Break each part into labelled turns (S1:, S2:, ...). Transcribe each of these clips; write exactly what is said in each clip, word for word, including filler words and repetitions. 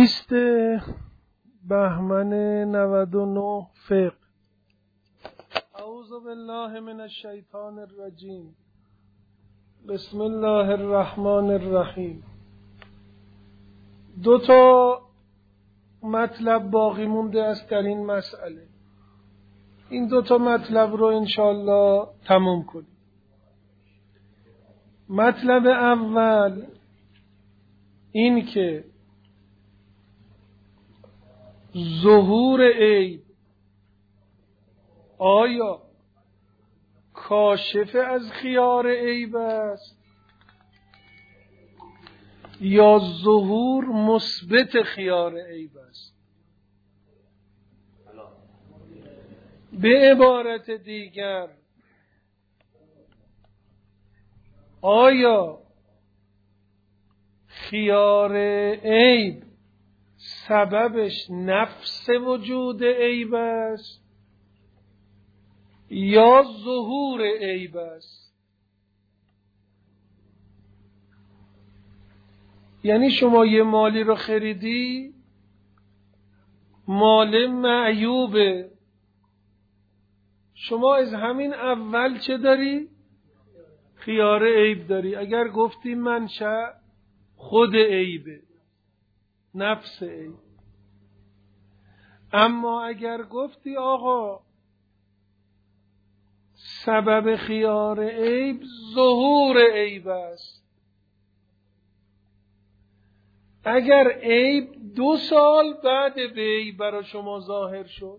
S1: بیست بهمن نود و نه فقه. اعوذ بالله من الشیطان الرجیم. بسم الله الرحمن الرحیم. دو تا مطلب باقی مونده است در این مسئله. این دو تا مطلب رو انشاءالله تموم کنیم. مطلب اول این که ظهور عیب آیا کاشف از خیار عیب است یا ظهور مثبت خیار عیب است؟ به عبارت دیگر آیا خیار عیب سببش نفس وجود عیب است یا ظهور عیب است؟ یعنی شما یه مالی رو خریدی، مال معیوبه، شما از همین اول چه داری؟ خیار عیب داری. اگر گفتی منشأ خود عیبه، نفس عیب. اما اگر گفتی آقا سبب خیار عیب ظهور عیب است، اگر عیب دو سال بعد بیع برای شما ظاهر شد،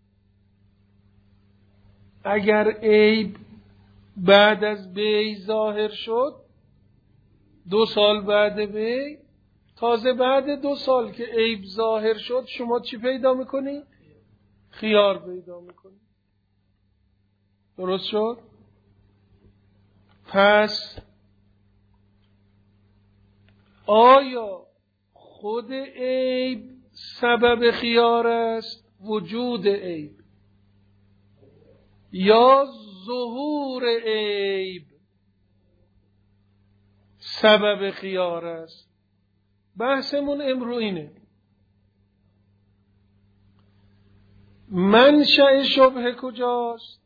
S1: اگر عیب بعد از بیع ظاهر شد، دو سال بعد بیع، تازه بعد دو سال که عیب ظاهر شد شما چی پیدا میکنی؟ خیار پیدا میکنی. درست شد؟ پس آیا خود عیب سبب خیار است، وجود عیب، یا ظهور عیب سبب خیار است؟ بحثمون امرو اینه. منشأ شبهه کجاست؟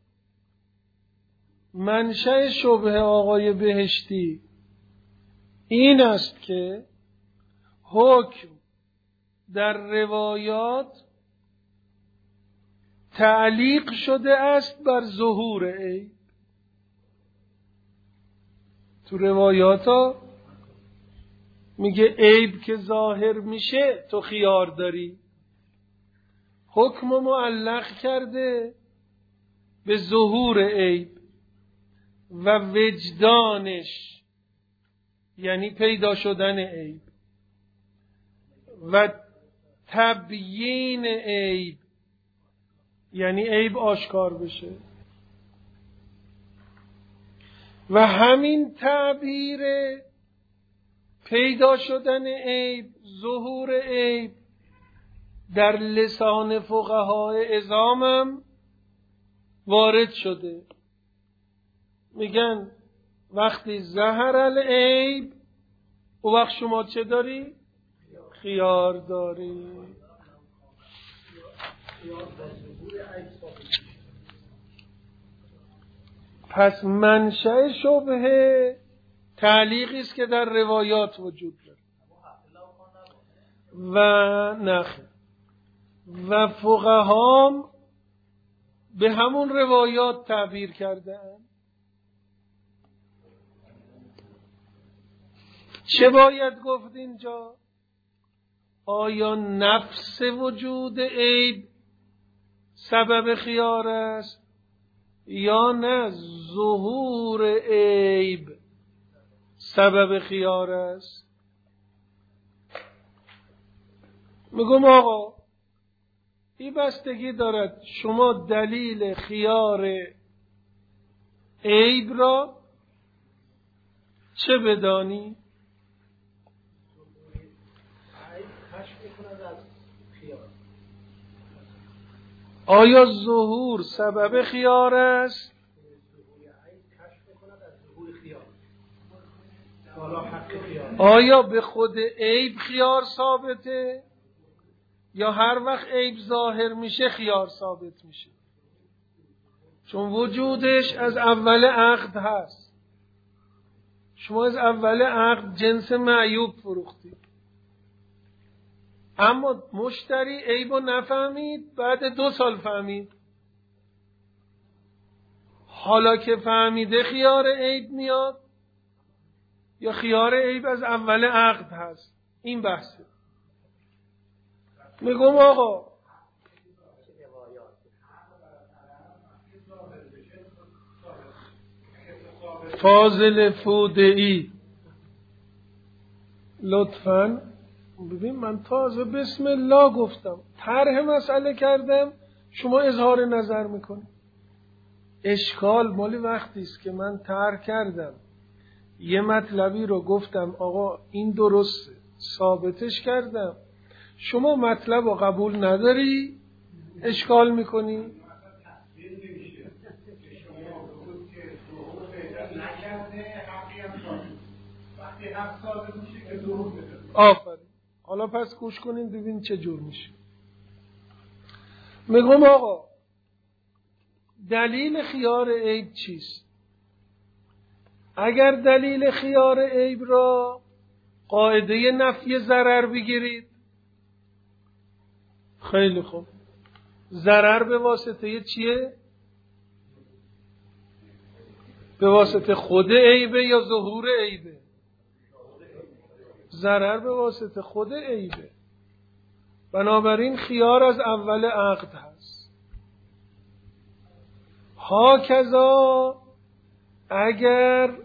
S1: منشأ شبهه آقای بهشتی این است که حکم در روایات تعلیق شده است بر ظهور عیب. تو روایات ها میگه عیب که ظاهر میشه تو خیار داری. حکم معلق کرده به ظهور عیب و وجدانش، یعنی پیدا شدن عیب، و تبیین عیب، یعنی عیب آشکار بشه. و همین تعبیر پیدا شدن عیب، ظهور عیب، در لسان فقهای عظامم وارد شده. میگن وقتی ظهر العیب، او وقت شما چه داری؟ خیار داری. پس منشأ شبهه تعلیقی است که در روایات وجود داره و نخ و فقهام به همون روایات تعبیر کردن. چه باید گفت اینجا؟ آیا نفس وجود عیب سبب خیار است یا نه ظهور عیب سبب خیار است؟ میگم آقا این بستگی دارد شما دلیل خیار عیب را چه بدانی؟ آیا ظهور سبب خیار است آیا به خود عیب خیار ثابته یا هر وقت عیب ظاهر میشه خیار ثابت میشه؟ چون وجودش از اول عقد هست. شما از اول عقد جنس معیوب فروختید، اما مشتری عیبو نفهمید، بعد دو سال فهمید. حالا که فهمیده خیار عیب میاد یا خیار عیب از اول عقد هست؟ این بحثه. میگم آقا فاضل فودعی لطفاً ببین، من تازه بسم الله گفتم، طرح مسئله کردم، شما اظهار نظر میکنی. اشکال مال وقتی است که من طرح کردم، یه مطلبی رو گفتم آقا این درسته، ثابتش کردم، شما مطلب رو قبول نداری، اشکال میکنی. آفرین. حالا پس گوش کنین ببین چه جور میشه. میگم آقا دلیل خیار عیب چیست؟ اگر دلیل خیار عیب را قاعده نفی ضرر بگیرید، خیلی خوب، ضرر به واسطه چیه؟ به واسطه خود عیبه یا ظهور عیبه؟ ضرر به واسطه خود عیبه. بنابراین خیار از اول عقد هست. هاکذا اگر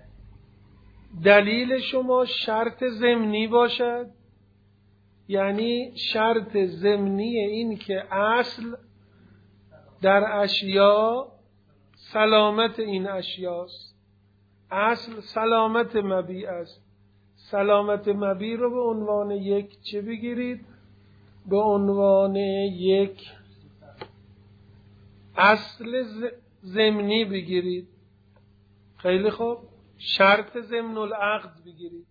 S1: دلیل شما شرط ضمنی باشد، یعنی شرط ضمنی این که اصل در اشیا سلامت این اشیاست، اصل سلامت مبیع است. سلامت مبیع رو به عنوان یک چه بگیرید؟ به عنوان یک اصل ضمنی بگیرید. خیلی خوب، شرط ضمن العقد بگیرید.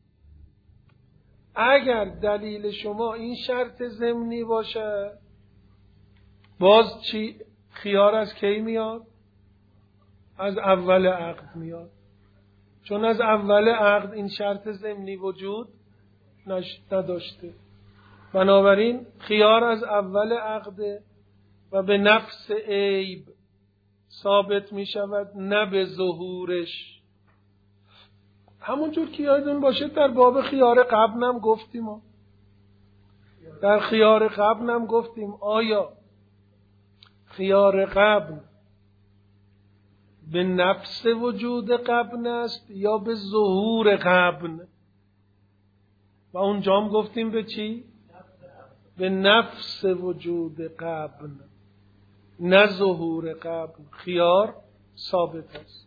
S1: اگر دلیل شما این شرط ضمنی باشه، باز چی؟ خیار از کی میاد؟ از اول عقد میاد، چون از اول عقد این شرط ضمنی وجود نداشته. بنابراین خیار از اول عقد و به نفس عیب ثابت می شود، نه به ظهورش. همونجور که یادتون باشه در باب خیار قبل هم گفتیم ها. در خیار قبل هم گفتیم آیا خیار قبل به نفس وجود قبل است یا به ظهور قبل؟ و اونجا هم گفتیم به چی؟ به نفس وجود قبل، نه ظهور قبل. خیار ثابت است.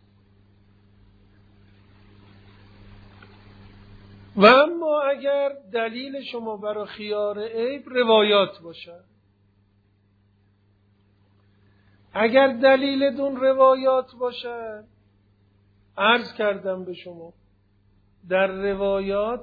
S1: و اما اگر دلیل شما برای خیار عیب روایات باشه، اگر دلیل دون روایات باشه، عرض کردم به شما در روایات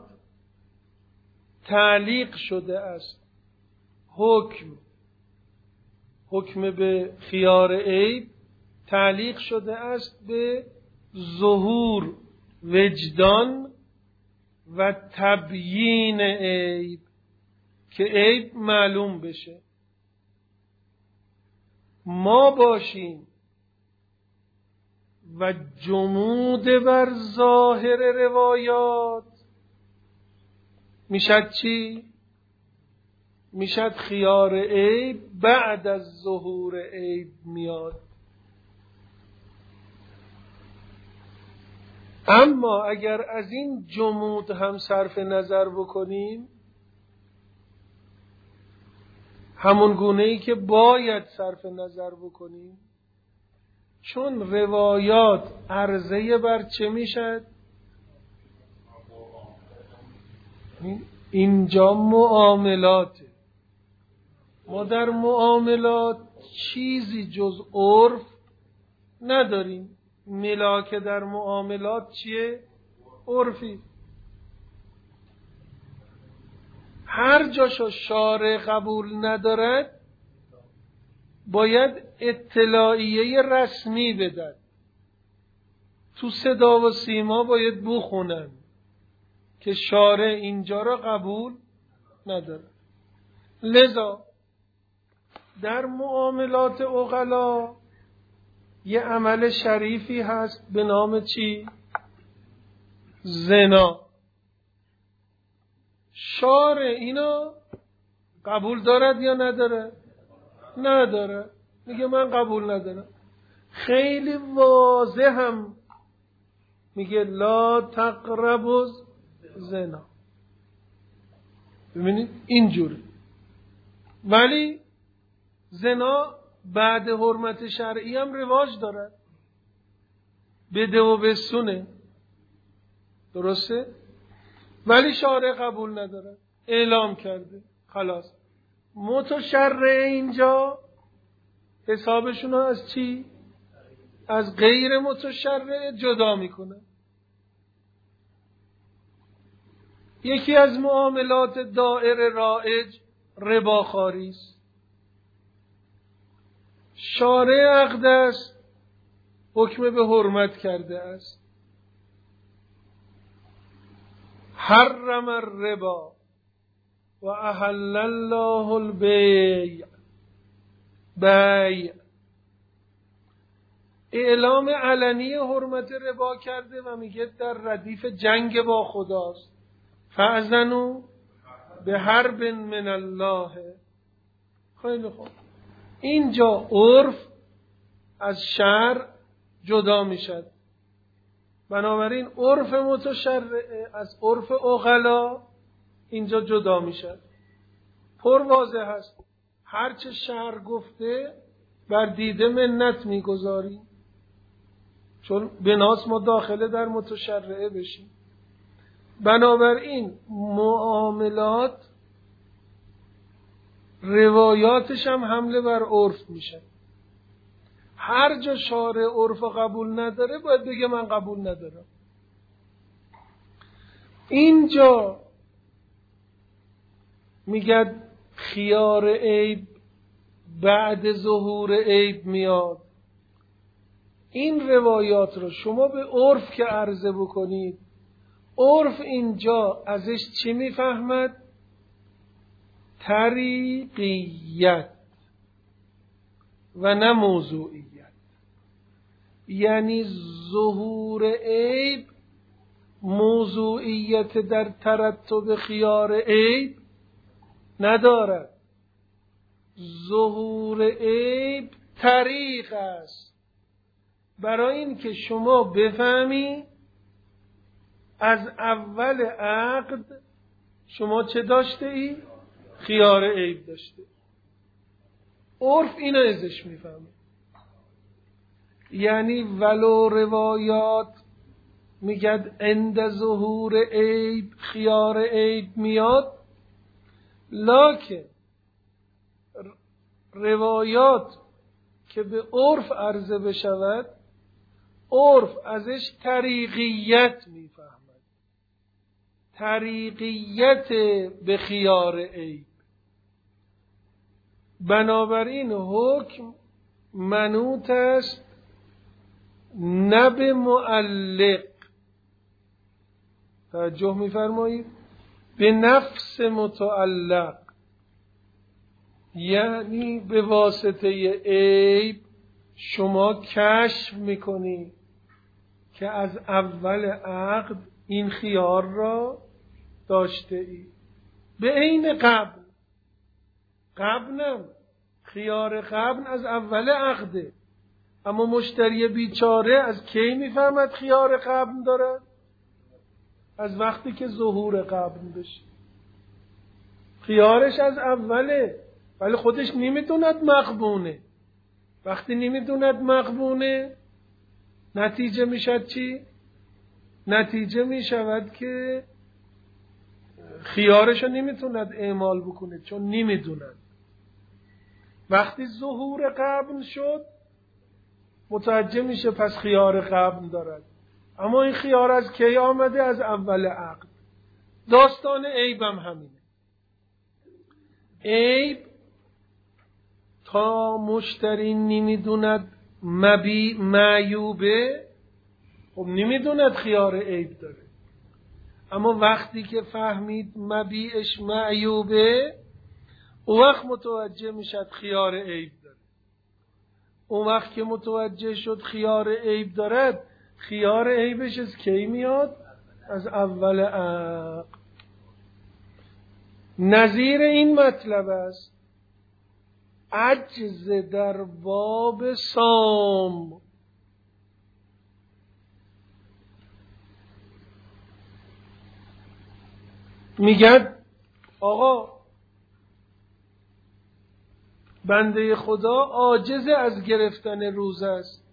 S1: تعلیق شده است حکم حکم به خیار عیب تعلیق شده است به ظهور وجدان و تبیین عیب، که عیب معلوم بشه. ما باشیم و جمود بر ظاهر روایات میشد چی؟ میشد خیار عیب بعد از ظهور عیب میاد. اما اگر از این جمود هم صرف نظر بکنیم، همون گونه ای که باید صرف نظر بکنیم، چون روایات عرضه بر چه میشد؟ اینجا معاملاته. ما در معاملات چیزی جز عرف نداریم. ملاک در معاملات چیه؟ عرفی. هر جاشو شارع قبول ندارد باید اطلاعیه رسمی بدن، تو صدا و سیما باید بخونن که شارع اینجا را قبول نداره. لذا در معاملات عقلا یه عمل شریفی هست به نام چی؟ زنا. شارع اینا قبول دارد یا نداره؟ نداره. میگه من قبول ندارم. خیلی واضح هم میگه لا تقربوا زنا. ببینید اینجوری. ولی زنا بعد حرمت شرعی هم رواج داره، بده و بسونه، درسته؟ ولی شارع قبول نداره، اعلام کرده، خلاص. متشرع اینجا حسابشون از چی؟ از غیر متشرع جدا میکنه. یکی از معاملات دائر رایج رباخواری است. شارع عقد است، حکم به حرمت کرده است. حرم الربا و احل الله البیع. بیع اعلام علنی حرمت ربا کرده و میگه در ردیف جنگ با خداست. فاذنوا به حرب من الله. خیلی خوب. اینجا عرف از شرع جدا میشد. بنابراین عرف متشرع از عرف عقلا اینجا جدا میشد. پر واضح هست. هرچه شرع گفته بر دیده منت میگذاریم، چون بناس ما داخله در متشرعه بشیم. بنابراین معاملات روایاتش هم حمله بر عرف میشه. هر جا شارع عرف قبول نداره باید بگه من قبول ندارم. اینجا میگه خیار عیب بعد ظهور عیب میاد. این روایات رو شما به عرف که عرضه بکنید، عرف اینجا ازش چی میفهمد؟ طریقیت و نه موضوعیت. یعنی ظهور عیب موضوعیت در ترتب خیار عیب ندارد. ظهور عیب طریق است برای این که شما بفهمی از اول عقد شما چه داشته ای؟ خیار عیب داشته. عرف اینو ازش میفهمه. یعنی ولو روایات میگد عند ظهور عیب خیار عیب میاد، لکن روایات که به عرف عرضه بشود، عرف ازش طریقیت میفهمد. طریقیت به خیار عیب. بنابراین حکم منوط است نه به معلق، توجه میفرمایید، به نفس متعلق. یعنی به واسطه عیب شما کشف میکنی که از اول عقد این خیار را داشته ای. به عین قبل. قبلم خیار قبل از اول عقده، اما مشتری بیچاره از کی میفهمد خیار قبل داره؟ از وقتی که ظهور قبل بشه. خیارش از اوله ولی خودش نمیدوند مغبونه. وقتی نمیدوند مغبونه نتیجه میشد چی؟ نتیجه میشود که خیارش رو نمیتوند اعمال بکنه چون نمیدوند. وقتی ظهور قبل شد متوجه میشه پس خیار قبل دارد. اما این خیار از کی آمده؟ از اول عقد. داستان عیبم همینه. عیب تا مشتری نمیدوند مبی معیوبه، خب نمیدوند خیار عیب داره. اما وقتی که فهمید مبیعش معیوبه، اون وقت متوجه میشد خیار عیب داره. اون وقت که متوجه شد خیار عیب دارد، خیار عیبش از کی میاد؟ از اول عقد. نظیر این مطلب است عجز در باب سام. میگن آقا بنده خدا عاجز از گرفتن روزه است.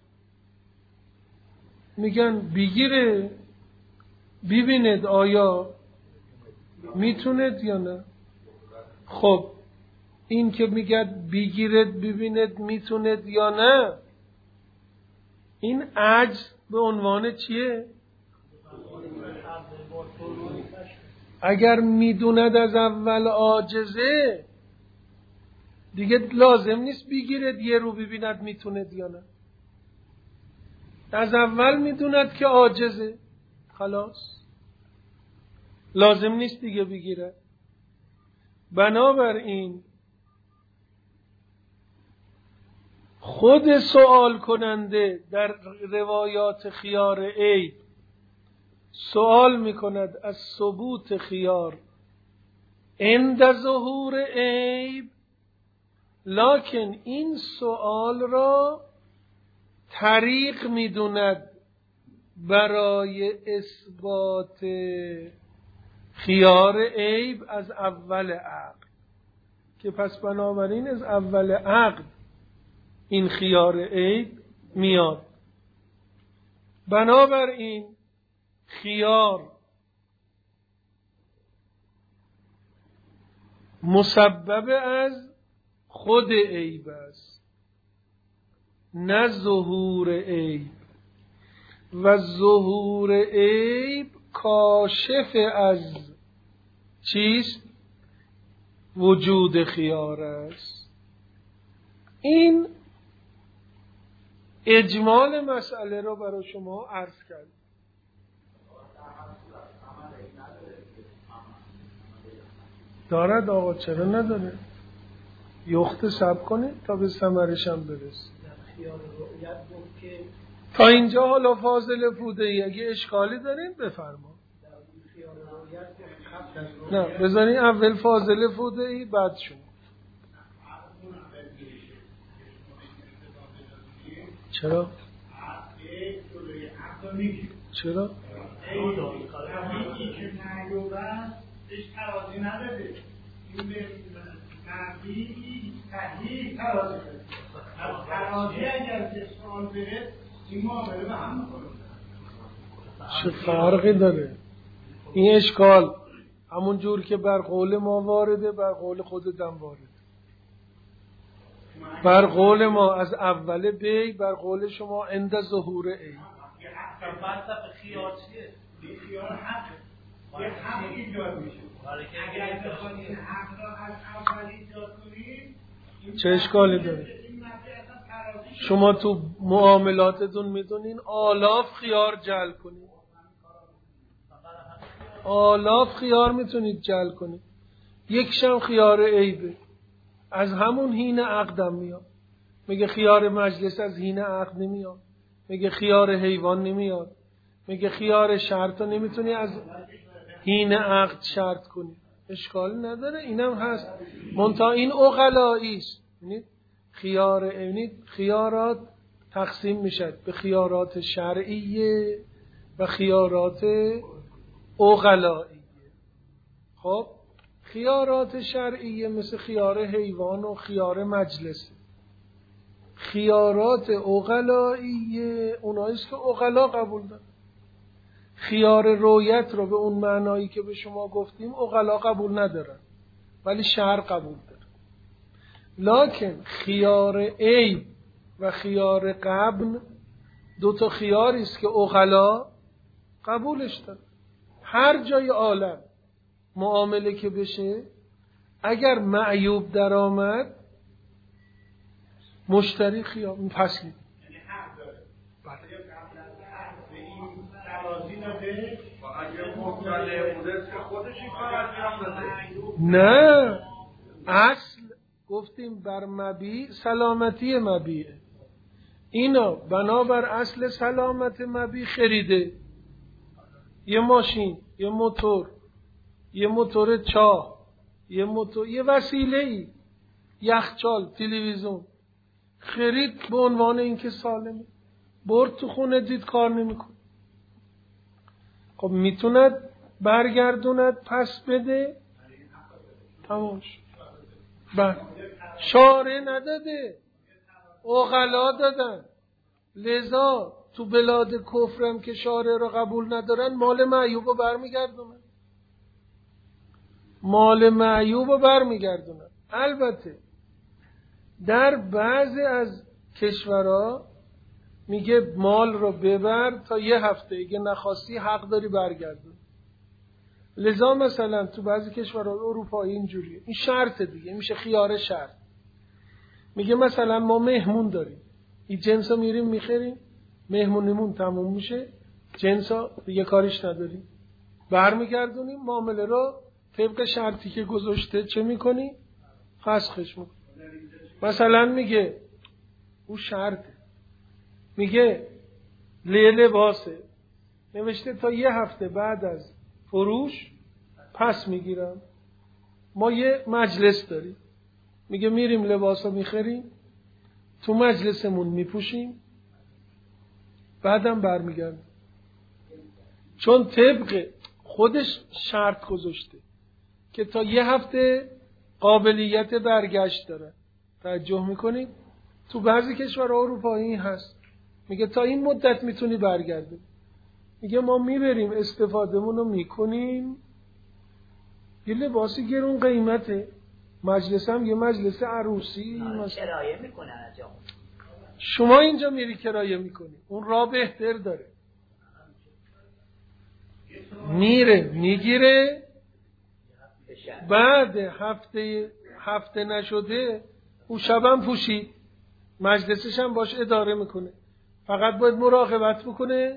S1: میگن بگیره ببیند آیا میتوند یا نه. خب این که میگد بگیرد ببیند میتوند یا نه، این عجز به عنوان چیه؟ اگر میدوند از اول عاجزه دیگه لازم نیست بگیرد یه رو ببیند میتوند یا نه. از اول میدوند که عاجزه، خلاص لازم نیست دیگه بگیرد. بنابراین خود سوال کننده در روایات خیار عیب سوال میکند از ثبوت خیار عند ظهور عیب، لکن این سوال را طریق میدوند برای اثبات خیار عیب از اول عقد، که پس بنابراین از اول عقد این خیار عیب میاد. بنابراین خیار مسبب از خود عیب است، نه ظهور عیب. و ظهور عیب کاشف از چیست؟ وجود خیار است. این اجمال مسئله رو برای شما عرض کرد. دارد آقا، چرا نداره؟ یخت سب کنید تا به ثمرش هم برسید. تا اینجا حالا فاضل فوده‌ای اگه اشکالی دارین بفرما. نه بذارین اول فاضل فوده‌ای بعد شما. چرا؟ چرا؟ چه فرقی داره؟ این اشکال همون جور که بر قول ما وارده بر قول خودتم وارده. بر قول ما از اول بی، بر قول شما عند ظهور ای. خیار چیه؟ خیار حقه. یه حق ایجاد میشه. اگر بخواد این حق را از اول ایجاد کنید چه اشکالی داره؟ شما تو معاملاتتون میدونین آلاف خیار جل کنید، آلاف خیار میتونید جل کنید، یکشم خیار عیبه از همون حین عقدم میاد. میگه خیار مجلس از حین عقد نمیاد، میگه خیار حیوان نمیاد، میگه خیار شرط نمیتونی از حین عقد شرط کنی. اشکال نداره، اینم هست. منتها این عقلایی است. یعنی خیار یعنی خیارات تقسیم میشد به خیارات شرعیه و خیارات عقلاییه. خب خیارات شرعیه مثل خیار حیوان و خیار مجلس. خیارات عقلاییه اوناییست که عقلا قبول دارن. خیار رویت رو به اون معنایی که به شما گفتیم عقلا قبول ندارن، ولی شرع قبول داره. لکن خیار عیب و خیار قبن دو تا خیاری است که عقلا قبولش داره. هر جای عالم معامله که بشه اگر معیوب در آمد مشتری خیام پس میده. نه، اصل گفتیم بر مبیع سلامتی مبیعه. اینا بنابر اصل سلامت مبیع خریده یه ماشین، یه موتور، یه موتور چاه، یه موتور، یه وسیله‌ای، یخچال، تلویزیون خرید به عنوان اینکه سالمه، برد تو خونه دید کار نمیکنه. خب میتوند برگردوند پس بده؟ تمام شد. بله شارع نداده، عقلا دادن. لذا تو بلاد کفرم که شارع رو قبول ندارن مال معیوب رو برمیگردونن، مال معیوب رو برمیگردونن. البته در بعضی از کشورها میگه مال رو ببر تا یه هفته، اگه نخواستی حق داری برگردون. لذا مثلا تو بعضی کشورهای اروپایی اینجوریه، این شرط دیگه، میشه خیار شرط. میگه مثلا ما مهمون داریم، این جنسا میریم میخریم، مهمونیمون تموم میشه، جنسا دیگه کاریش نداریم، برمیگردونیم، معامله رو طبق شرطی که گذاشته چه میکنی؟ فسخش میکنی. مثلا میگه او شرطه، میگه لباسه نوشته تا یه هفته بعد از فروش پس میگیرم. ما یه مجلس داریم، میگه میریم لباسا میخریم، تو مجلسمون میپوشیم، بعدم برمیگردیم. چون طبق خودش شرط گذاشته که تا یه هفته قابلیت برگشت داره. توجه میکنید؟ تو بعضی کشورها اروپایی هست، میگه تا این مدت میتونی برگردی. میگه ما میبریم استفادهمون رو میکنیم، یه لباسی گرون قیمته، مجلس هم یه مجلس عروسی
S2: کرایه میکنن از جامون.
S1: شما اینجا میری کرایه میکنی، اون راه بهتر داره، میره میگیره، بعد هفته هفته نشده او شبم پوشید، مجلسش هم باش اداره میکنه، فقط باید مراقبت بکنه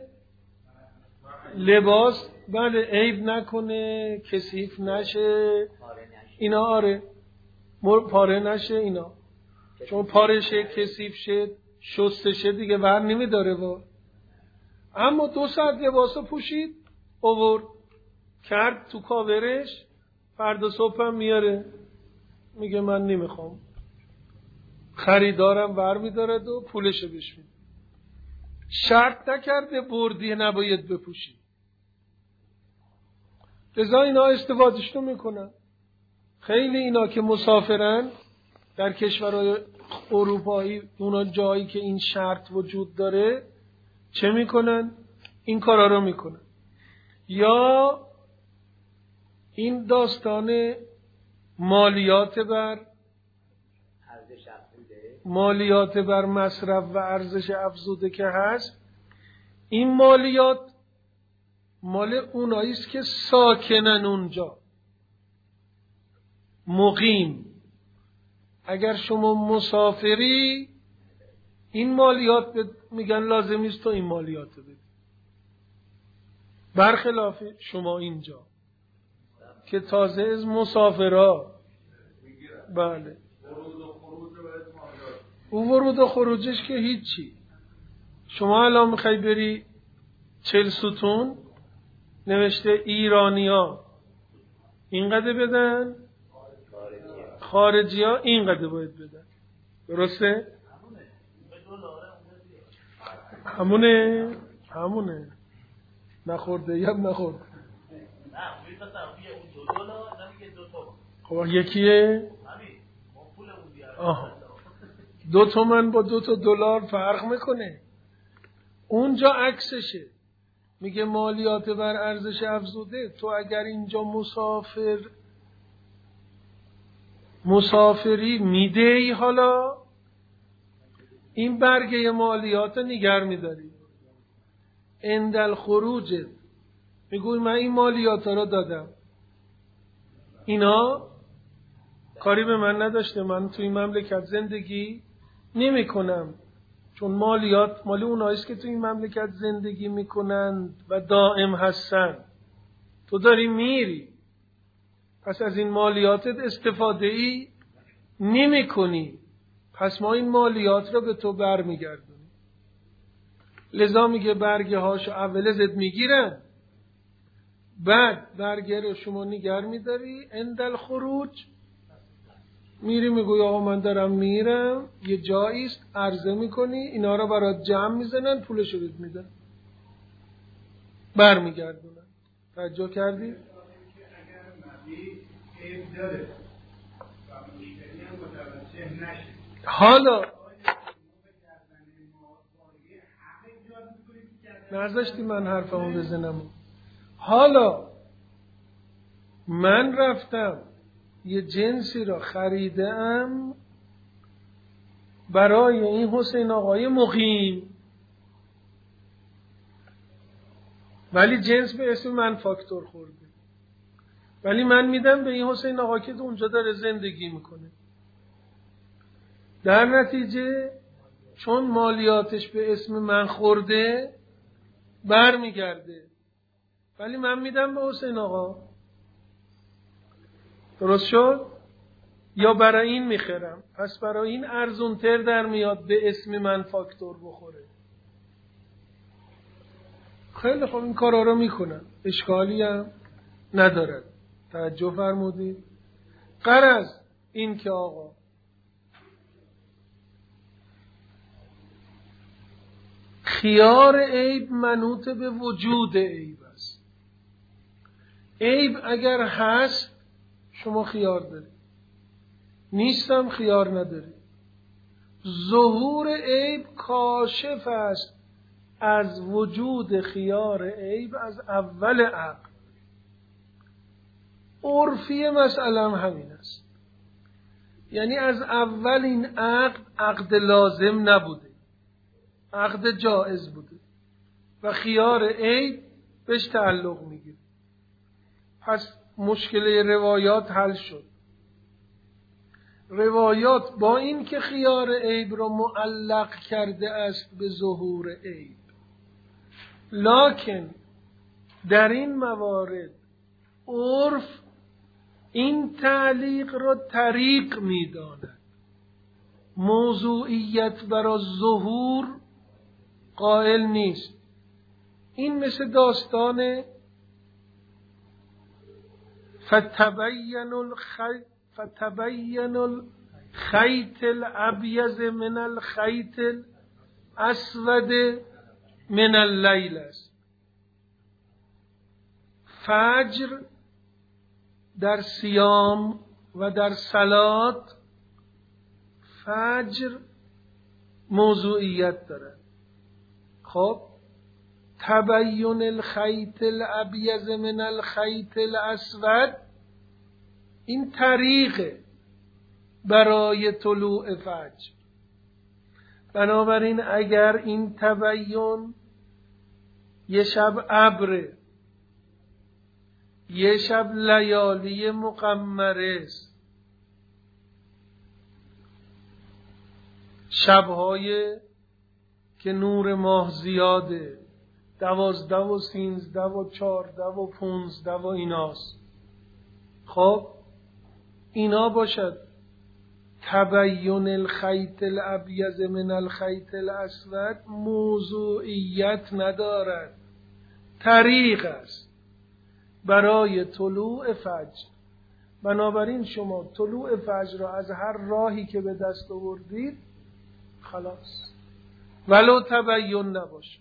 S1: لباس بله عیب نکنه، کثیف نشه اینا. آره پاره نشه اینا، چون پاره شه کثیف شه شسته شه دیگه ور نمیداره با. اما دو ساعت لباسو پوشید آورد کرد تو کاورش، فردا صبحم میاره میگه من نمیخوام، خریدارم ور میدارد و پولشو بهش میده. شرط نکرده بردی نباید بپوشی. لذا اینا استفادهش رو میکنن. خیلی اینا که مسافرن در کشورهای اروپایی، اونا جایی که این شرط وجود داره چه میکنن؟ این کارا رو میکنن. یا این داستان مالیات بر مالیات بر مصرف و ارزش افزوده که هست، این مالیات مال اونایی است که ساکنن اونجا، مقیم. اگر شما مسافری این مالیات میگن لازم نیست تو این مالیات بدی، برخلاف شما اینجا که تازه از مسافرها بله او ورود و خروجش که هیچی. شما الان میخوای بری چل ستون نوشته ایرانیا اینقدر بدن، خارجی ها اینقدر باید بدن، درسته؟ همونه همونه نخورده یا نخورده. خب یکیه آها دو تومن با دو تا دلار فرق میکنه. اونجا عکسشه، میگه مالیات بر ارزش افزوده. تو اگر اینجا مسافر مسافری میدهی، حالا این برگه مالیات نگر میداری، اندل خروجت میگوی من این مالیات را دادم، اینا کاری به من نداشته. من توی این مملکت زندگی نمی کنم، چون مالیات مالی اوناییست که توی این مملکت زندگی میکنند و دائم هستن. تو داری میری، پس از این مالیاتت استفاده ای نمی کنی، پس ما این مالیات رو به تو بر میگردونیم. لذا میگه برگه هاشو اول ازت میگیرن، بعد برگه رو شما نگر میداری، اندل خروج میری میگوی آقا من دارم میرم یه جاییست، عرضه میکنی، اینا رو برات جمع میزنن، پولشو بهت میدن، بر میگردونن. توجه کردی؟
S3: اگر مبی عیب داره و مشتری هم متوجه نشه،
S1: حالا نذاشتی من حرفمو بزنم. حالا من رفتم یه جنسی را خریدم برای این حسین آقای مقیم، ولی جنس به اسم من فاکتور خورده، ولی من میدم به این حسین آقا که اونجا داره زندگی میکنه. در نتیجه چون مالیاتش به اسم من خورده بر میگرده، ولی من میدم به حسین آقا. درست شد؟ یا برای این میخرم، پس برای این ارزونتر در میاد به اسم من فاکتور بخوره. خیلی خوب، این کارا رو میکنن، اشکالی هم ندارد. توجه فرمودید؟ غرض این که آقا خیار عیب منوط به وجود عیب است. عیب اگر هست شما خیار دارید، نیستم خیار ندارید. ظهور عیب کاشف است از وجود خیار عیب از اول عقد. عرفی مسئله هم همین است، یعنی از اول این عقد عقد لازم نبوده، عقد جائز بوده و خیار عیب بهش تعلق میگیره. پس مشکل روایات حل شد. روایات با این که خیار عیب را معلق کرده است به ظهور عیب، لکن در این موارد عرف این تعلیق را طریق می‌داند، موضوعیت برای ظهور قائل نیست. این مثل داستان فتبین الخیط فتبین الخیط الابیض من الخیط الاسود من اللیل است. فجر در صیام و در صلات فجر موضوعیت دارد. خب تبین الخیط الابیض من الخیط الاسود این طریقه برای طلوع فجر. بنابراین اگر این تبین یه شب ابره، یه شب لیالی مقمره است، شبهای که نور ماه زیاده، دوازده و سینزده و چارده و پونزده و ایناست، خب اینا باشد تبین الخیط الابیض من الخیط الاسود، موضوعیت ندارد، طریق است برای طلوع فجر. بنابراین شما طلوع فجر را از هر راهی که به دست آوردید خلاص، ولو تبین نباشه.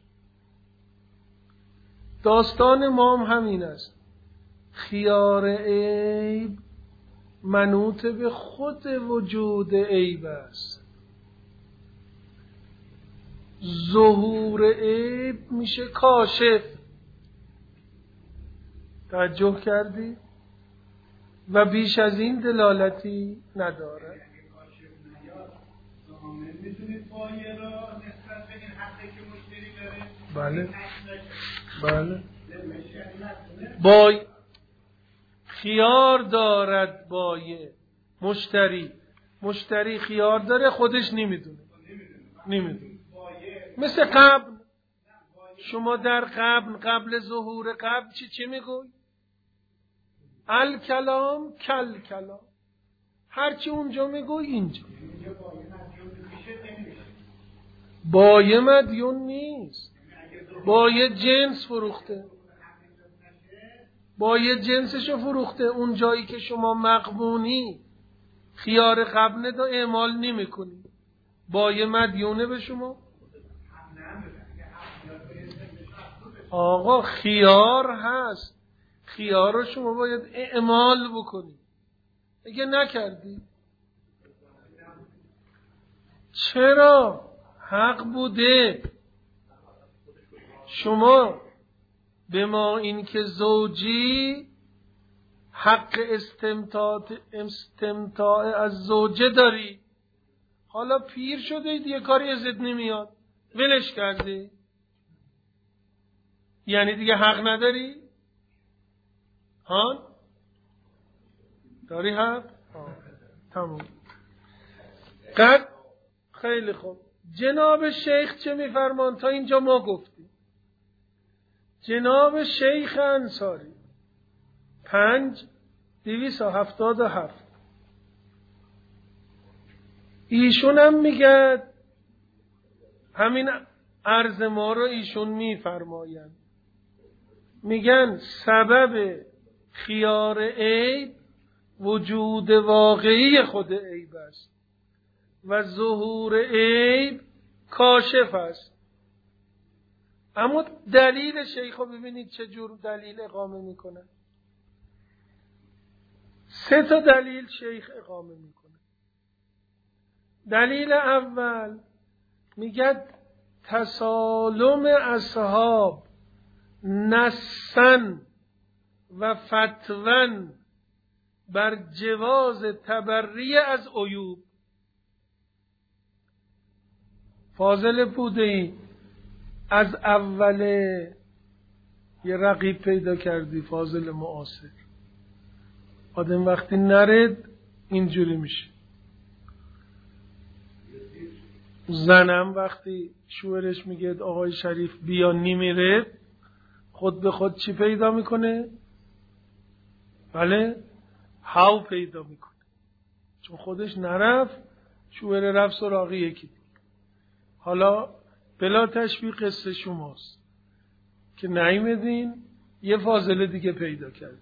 S1: داستان ما هم همین است. خیار عیب منوط به خود وجود عیب است. ظهور عیب میشه کاشف. توجه کردی؟ و بیش از این دلالتی نداره.
S3: میتونید پایه را نسبت به این حقی که مشتری داره
S1: بله بله بای خیار دارد بایه، مشتری مشتری خیار داره، خودش نمیدونه نمیدونه مثل قبل. شما در قبل قبل ظهور قبل چی چی میگوی؟ الکلام کل کلام، هرچی اونجا میگوی اینجا. بایه مدیون نیست، بایه جنس فروخته، بایه جنسشو فروخته. اون جایی که شما مقبونی خیار قبل دا اعمال نمی کنی، بایه مدیونه به شما. آقا خیار هست، خیار رو شما باید اعمال بکنی، اگه نکردی چرا؟ حق بوده. شما به ما این که زوجی حق استمتاع استمتاع از زوجه داری، حالا پیر شده دیگه کاری ازت نمیاد، ولش کردی، یعنی دیگه حق نداری؟ ها؟ داری حق؟ تمام. قد خیلی خوب. جناب شیخ چه میفرمان؟ تا اینجا ما گفتیم. جناب شیخ انصاری پنج دویست و هفتاد و هفت، ایشون هم میگه همین عرض ما رو ایشون میفرمایند، میگن سبب خیار عیب وجود واقعی خود عیب است و ظهور عیب کاشف است. اما دلیل شیخ رو ببینید چه جور دلیل اقامه میکنه. سه تا دلیل شیخ اقامه میکنه. دلیل اول میگه تسالم اصحاب نصن و فتون بر جواز تبری از عیوب. فاضل پوده‌ای از اوله یه رقیب پیدا کردی، فاضل معاصر. آدم وقتی نرد اینجوری میشه. زنم وقتی شوهرش میگه آقای شریف بیا نمیرد، خود به خود چی پیدا میکنه؟ بله، هاو پیدا میکنه، چون خودش نرفت، شوهر رفت سراغ یکی. حالا بلا تشبیه قصه شماست که نیمدین یه فاضله دیگه پیدا کرد.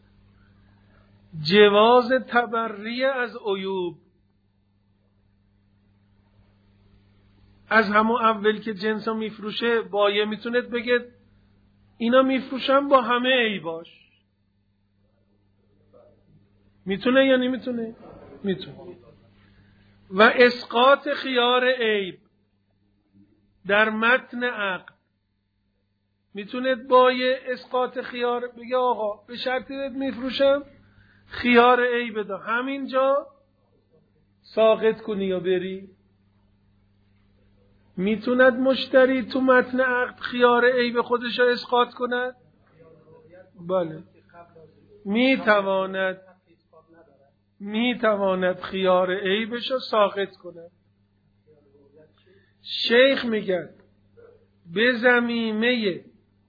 S1: جواز تبری از عیوب. از همون اول که جنس ها میفروشه بایه میتونه بگه اینا میفروشن با همه عیباش. میتونه یا نمیتونه؟ میتونه. و اسقاط خیار عیب در متن عقد. میتونه بایه اسقاط خیار بگه آقا به شرطی بهت میفروشم خیار عیب دا همینجا ساقط کنی یا بری. میتوند مشتری تو متن عقد خیار عیب خودش رو اسقاط کند؟ بله میتواند میتواند خیار عیبش رو ساقط کند. شیخ میگه به ضمیمه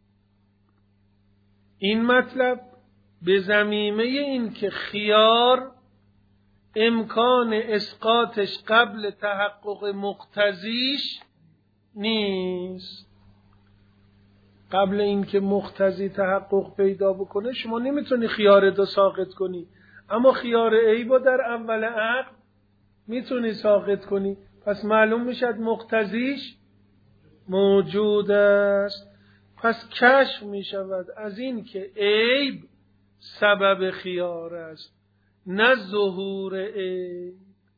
S1: این مطلب، به ضمیمه این که خیار امکان اسقاطش قبل تحقق مقتضیش نیست. قبل اینکه مقتضی تحقق پیدا بکنه شما نمیتونی خیار دو ساقط کنی، اما خیار عیبو در اول عقد میتونی ساقط کنی. پس معلوم میشد مقتضیش موجود است. پس کشف میشود از این که عیب سبب خیار است نه ظهور عیب.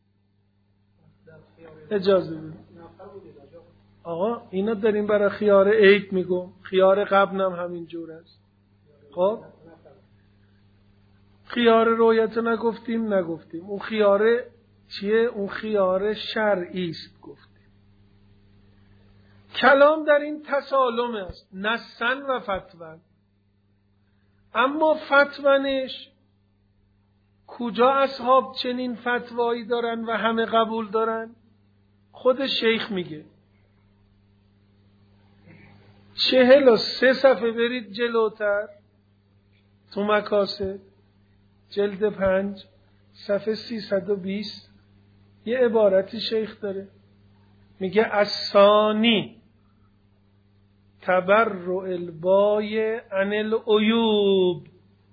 S1: اجازه بدید آقا اینا داریم برای خیار عیب میگم، خیار قبل هم همین جور است. خب خیار رویت نگفتیم نگفتیم اون خیار چیه؟ اون خیار شرعی است گفتیم. کلام در این تسالم است نصن و فتون. اما فتونش کجا اصحاب چنین فتوایی دارن و همه قبول دارن؟ خود شیخ میگه. چهل و سه صفحه برید جلوتر تو مکاسب جلد پنج صفحه سیصد و بیست یه عبارتی شیخ داره، میگه الثانی تبرع البای عن العیوب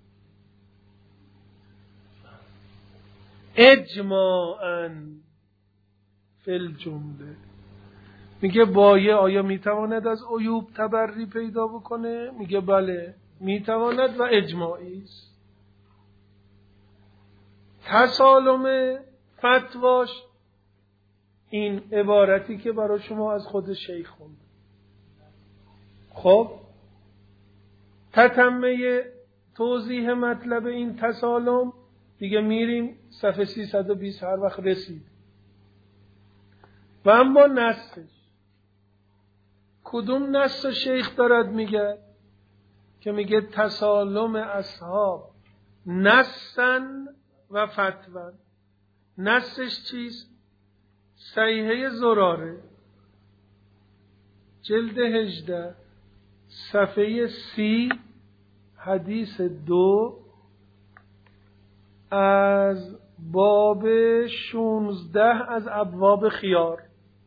S1: اجماعاً فی الجمله. میگه بایع آیا میتواند از عیوب تبری پیدا بکنه؟ میگه بله میتواند و اجماعی است. تسالم فتواش این عبارتی که برای شما از خود شیخ خوند. خب تتمه توضیح مطلب این تسالم دیگه میریم صفحه سیصد و بیست هر وقت رسید. و اما نصش کدوم نص شیخ دارد میگه؟ که میگه تسالم اصحاب نصن و فتون. نصش چیست؟ صحیحه زراره جلد هجده صفحه سی حدیث دو از باب شونزده از ابواب خیار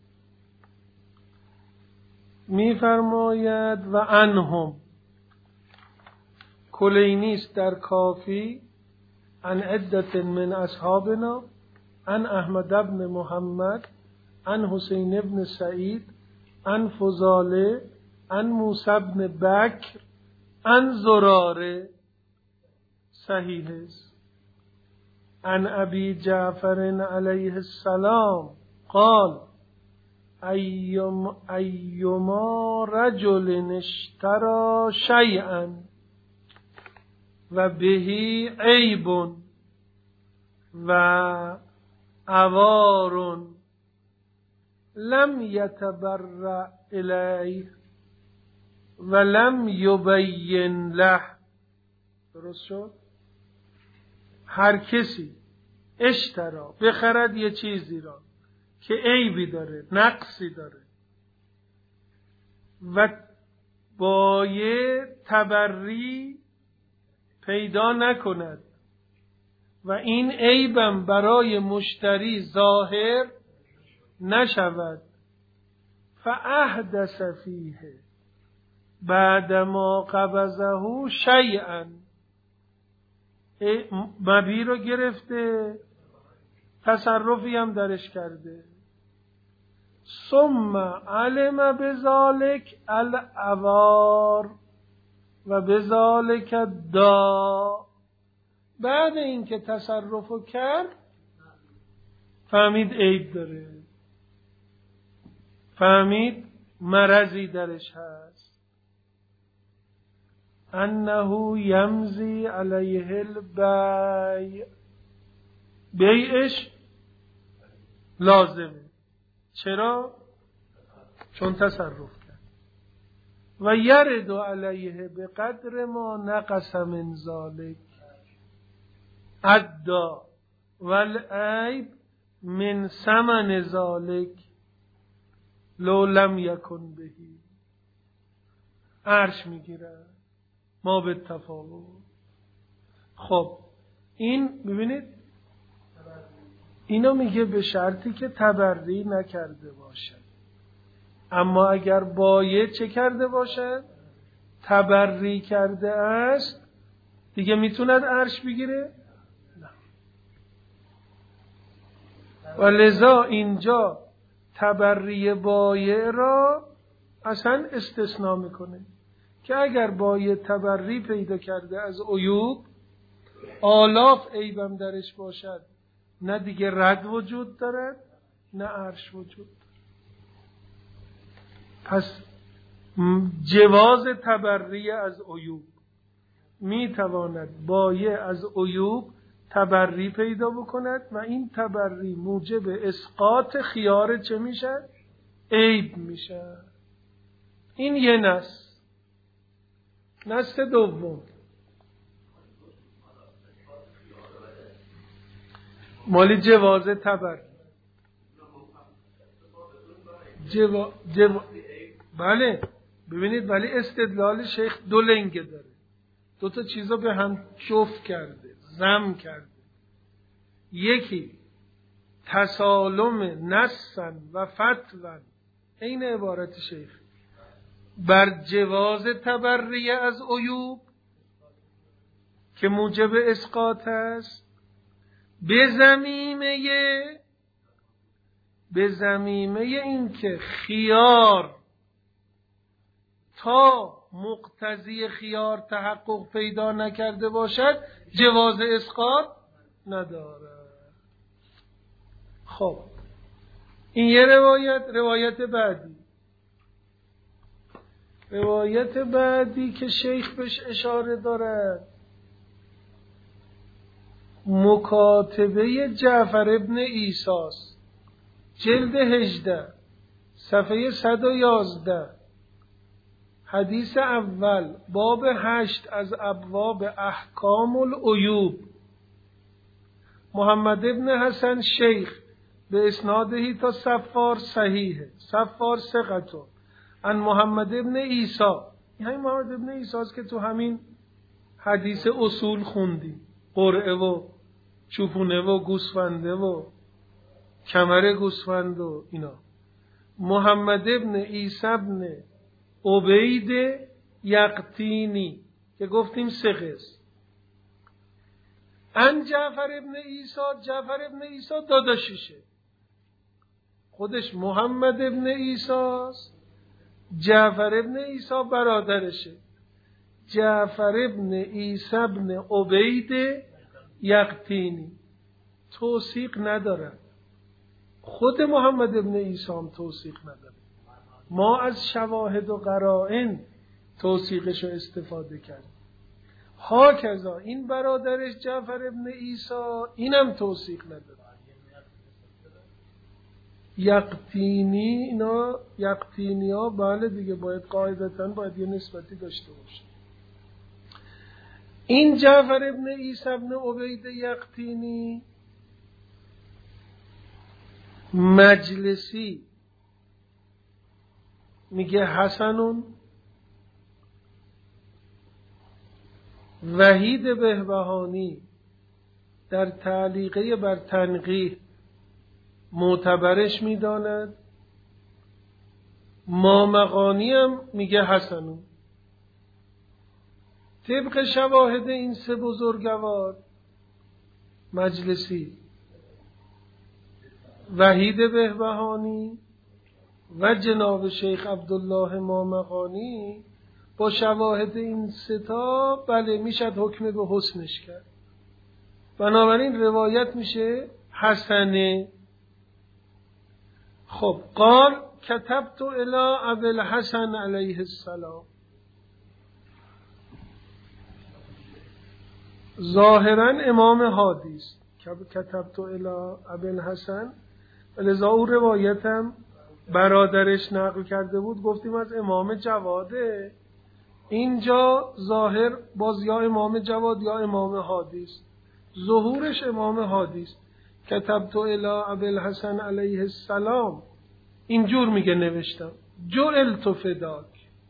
S1: میفرماید و انهم کلینیست در کافی عن عدت من اصحابنا عن احمد بن محمد عن حسین بن سعید عن فضاله عن موسی بن بکر عن زراره صحیح است. عن ابی جعفر علیه السلام قال ایما ایما رجل اشترى شیئا و بهی عیب و عوار لم یتبرع الیه و لم یبین له. درست شد؟ هر کسی اشترا بخرد یه چیزی را که عیبی داره نقصی داره و با یه تبری پیدا نکند و این عیبم برای مشتری ظاهر نشود فاحدث فیه بعدما قبضه شیئا مبی رو گرفته تصرفی هم درش کرده ثم علم بذالک العوار و بذالک دا. بعد اینکه تصرفو کرد فهمید عیب داره، فهمید مرضی درش هست، انه یمضی علیه البیع، بیعش لازمه. چرا؟ چون تصرف کرد. و یرد علیه به قدر ما نقص من ذالک ادا والعیب من ثمن ذالک لو لم یکن بهی. عرش میگیره ما به تفاوت. خب این ببینید اینو میگه به شرطی که تبری نکرده باشد. اما اگر بایع چه کرده باشد؟ تبری کرده است، دیگه میتوند عرش بگیره؟ نه. و لذا اینجا تبری بایع را اصلا استثناء میکنه که اگر بایع تبری پیدا کرده از عیوب، آلاف عیبم درش باشد، نه دیگه رد وجود دارد نه عرش وجود دارد. پس جواز تبری از عیوب، میتواند بایع از عیوب تبری پیدا بکند و این تبری موجب اسقاط خیار چه میشه؟ عیب میشه. این یه نص. نص دوم مالی جواز تبر جوا... جوا... بله ببینید، ولی استدلال شیخ دو لنگه داره، دو تا چیزا به هم جفت کرده، ضم کرده. یکی تسالم نصا و فتوا، این عبارت شیخ، بر جواز تبریه از عیوب که موجب اسقاط است، به ضمیمه به ضمیمه این که خیار تا مقتضی خیار تحقق پیدا نکرده باشد جواز اسقاط نداره. خب این یه روایت. روایت بعدی روایت بعدی که شیخ بهش اشاره داره، مکاتبه جعفر ابن عیسی است، جلد هجده صفحه صد و یازده، حدیث اول، باب هشت از ابواب احکام العیوب. محمد ابن حسن شیخ به اسنادهی تا صفار صحیحه، صفار ثقتون عن محمد ابن عیسی. این همین محمد ابن عیسی است که تو همین حدیث اصول خوندیم، قرعه و چوپونه و گوسفنده و کمر گوسفند و اینا. محمد ابن عیسی ابن عبید یقطینی که گفتیم ثقه است. ان جعفر ابن عیسی، جعفر ابن عیسی داداششه، خودش محمد ابن عیسی است، جعفر ابن عیسی برادرشه. جعفر ابن عیسی ابن عبید یقطینی توثیق نداره، خود محمد ابن عیسی هم توثیق نداره، ما از شواهد و قرائن توثیقش رو استفاده کردیم. ها کذا این برادرش جعفر ابن عیسی اینم توثیق نداره. یقطینی، اینا یقطینی ها بله دیگه باید قاعدتاً باید یه نسبتی داشته باشه. این جعفر ابن عیسی ابن عبید یقطینی مجلسی میگه حسنون، وحید بهبهانی در تعلیقه بر تنقیح معتبرش میداند، مامقانی هم میگه حسنون. طبق شواهد این سه بزرگوار، مجلسی، وحید بهبهانی و جناب شیخ عبدالله مامقانی، با شواهد این سه تا بله میشد حکم به حسنش کرد. بنابراین روایت میشه حسنه. خب قال کتبت الی ابی الحسن علیه السلام، ظاهرا امام هادی است. کتبت الی ابی الحسن، لذا او روایتم برادرش نقل کرده بود، گفتیم از امام جواده. اینجا ظاهر باز یا امام جواد یا امام هادی است، ظهورش امام هادی است. کتبت الی ابی الحسن علیه السلام، اینجور میگه نوشتم، جعلت فداک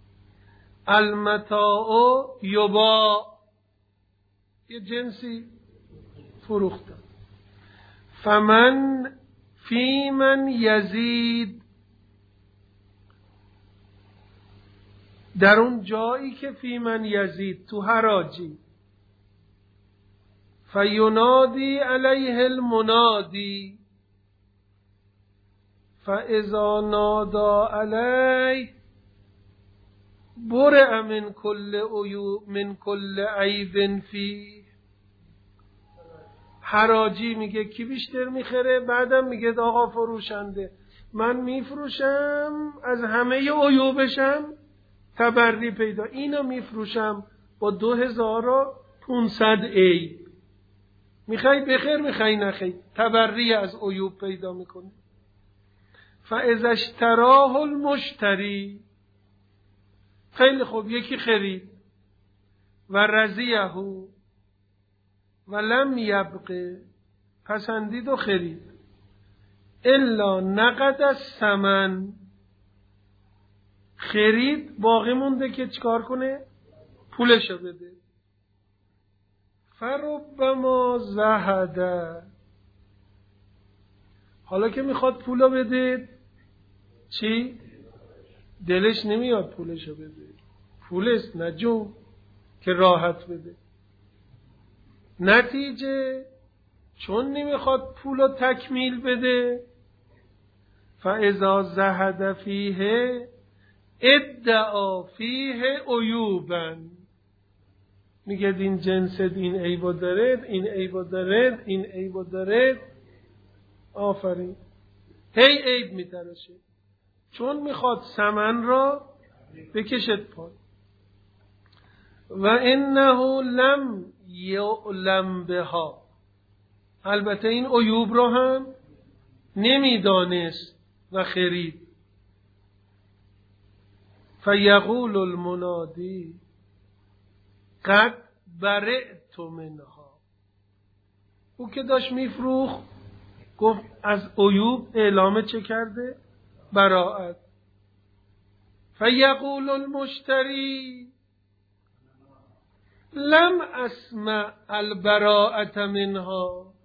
S1: المتاع یباع، یه جنسی فروختم. فمن فی من یزید، در اون جایی که فی من یزید تو حراجی، فینادی علیه المنادی، فاذا نادا علیه برئ من کل عیوب من کل عیب فی. حراجی میگه کی بیشتر میخره، بعدم میگه آقا فروشنده من میفروشم از همه عیوبشم تبری پیدا، اینو میفروشم با دو هزار و پونصد عیب، میخوای بخیر میخوای نخیر، تبری از عیوب پیدا میکنه. فاذا اشتراه المشتری، خیلی خوب یکی خرید، و رضیه و لم یبقه پسندید و خرید. الا نقد از ثمن، خرید باقی مونده که چکار کنه؟ پولشو بده. فربما زهده، حالا که میخواد پولو بده چی؟ دلش نمیاد پولشو بده، پولست نجو که راحت بده. نتیجه چون نمیخواد پولو تکمیل بده، فاذا زهد فیه ادعا فیه عیوبا، میگه این جنس این عیبو دارد، این عیبو دارد، این عیبو دارد. آفرین، هی عیب میتراشه چون میخواد ثمن را بکشد پای. و انه لم یعلم بها، البته این عیوب را هم نمیدانست و خرید. فیقول المنادی قد برئت منها، او که داشت میفروخت گفت از عیوب اعلام چه کرده؟ براءت. فیقول المشتری لم اسمع البراءت منها.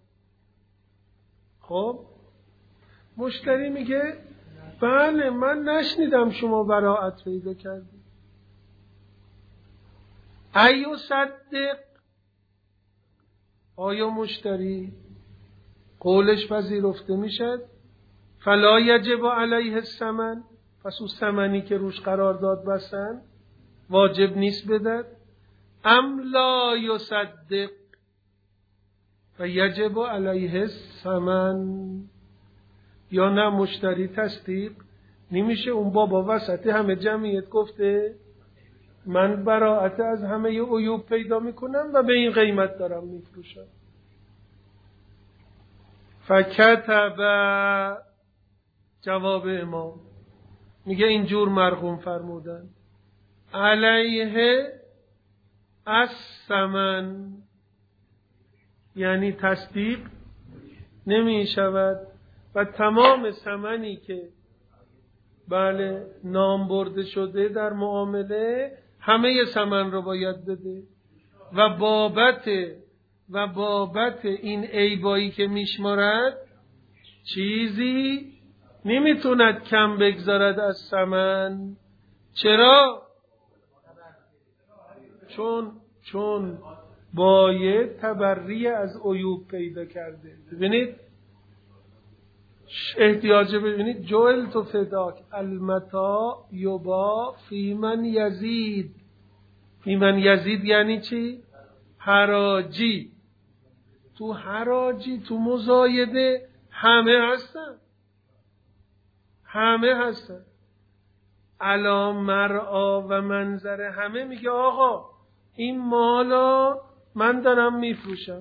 S1: خب مشتری میگه بله من نشنیدم شما براءت پیدا کردید. ایو صدق، آیا مشتری قولش پذیرفته میشد؟ فلا یجب علیه الثمن، پس اون ثمنی که روش قرارداد بستن واجب نیست بدد. ام لا یصدق فیجب علیه الثمن، یا نه مشتری تصدیق نمیشه. اون بابا وسط همه جمعیت گفته من براءت از همه عیوب پیدا میکنم و به این قیمت دارم میفروشم. فکتب، جواب امام میگه اینجور مرقوم فرمودن علیه الثمن، یعنی تصدیق نمی شود و تمام ثمنی که بله نام برده شده در معامله همه ثمن رو باید بده و بابت و بابت این عیبایی که میشمارد چیزی نمیتوند کم بگذارد از ثمن. چرا؟ چون چون باید تبری از عیوب پیدا کرده. ببینید احتیاج، ببینید جوئل تو فداک المتا یبا فی من یزید. فی من یزید یعنی چی؟ حراجی. تو حراجی تو مزایده همه هستن، همه هستن. علا مرعا و منظره همه میگه آقا این مالا من دارم میفروشم،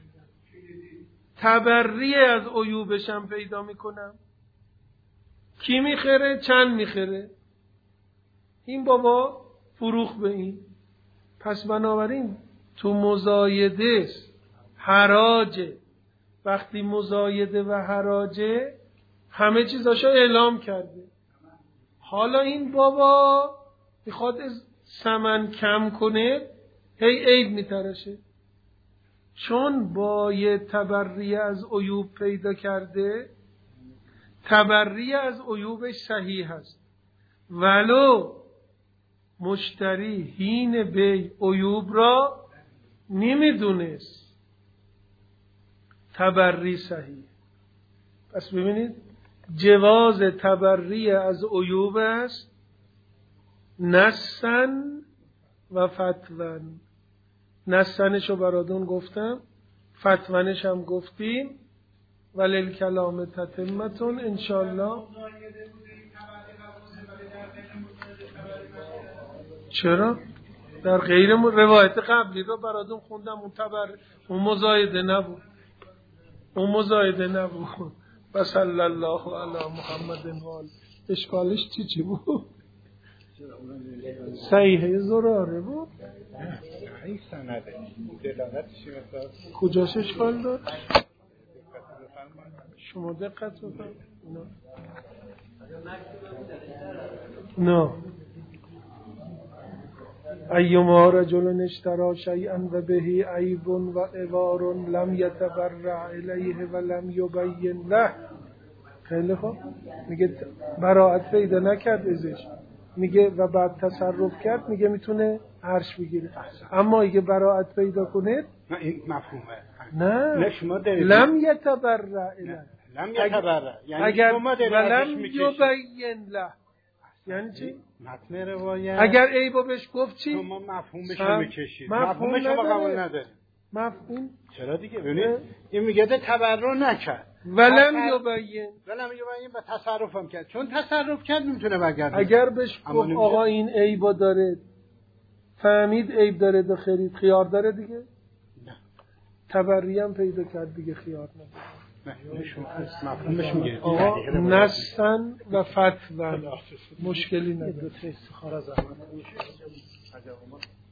S1: تبری از عیوبشم پیدا میکنم. کی میخره؟ چند میخره؟ این بابا فروخ به این. پس بنابراین تو مزایده است، حراجه. وقتی مزایده و حراجه همه چیزاشو اعلام کرده. حالا این بابا میخواد ثمن کم کنه، هی عیب میترشه. چون باید تبری از عیوب پیدا کرده، تبری از عیوبش صحیح هست، ولو مشتری حین بیع عیوب را نمیدونست، تبری صحیح. پس ببینید جواز تبری از عیوب است نسن و فتون. نسنشو برادون گفتم، فتونش هم گفتیم. ولیل کلام تتمتون انشالله. چرا؟ در غیر روایت قبلی رو برادون خوندم، اون تبر اون مزایده نبود، اون مزایده نبود. و صلی الله علی محمد و آله. اشکالش چی چی بود؟ صحیحه زراره بود؟
S3: صحیح سنده دلالتشی مثلا
S1: کجاش اشکال داد؟ شما دقت بکنید. نه ایما رجل اشترى شیئا و به عیب و عوار لم یتبرع الیه و لم یبین له. خیلی خوب، میگه براءت پیدا نکرد ازش، میگه و بعد تصرف کرد، میگه میتونه عرش بگیره. اما اگه براءت پیدا کنه
S3: نه این مفهومه.
S1: نه
S3: نه شما دارید
S1: لم یتبرع الیه،
S3: لم یتبرع یعنی
S1: اگر
S3: شما دارید
S1: ولم
S3: ازش میکشید.
S1: یبین له یعنی چی؟
S3: متن روایت
S1: اگر عیبو بهش گفت چی؟
S3: شما مفهومش
S1: هم-
S3: رو میکشید.
S1: مفهوم
S3: مفهوم شما
S1: نداره.
S3: قبول نداره.
S1: مفهوم
S3: چرا دیگه؟ ببینید این میگه ده تبرع نکرد.
S1: ولم
S3: تصرف-
S1: یبین،
S3: ولم یبین و تصرفم کرد. چون تصرف کرد نمیتونه برگرده.
S1: اگر بهش
S3: اما
S1: گفت
S3: نمیشه.
S1: آقا این عیبو داره، فهمید عیب داره، ده خرید، خیار داره دیگه.
S3: نه.
S1: تبری هم پیدا کرد دیگه، خیار نداره.
S3: نه شما مفهومش میگه.
S1: آقا نسن و فتون مشکلی نداره.
S3: استخاره زحمت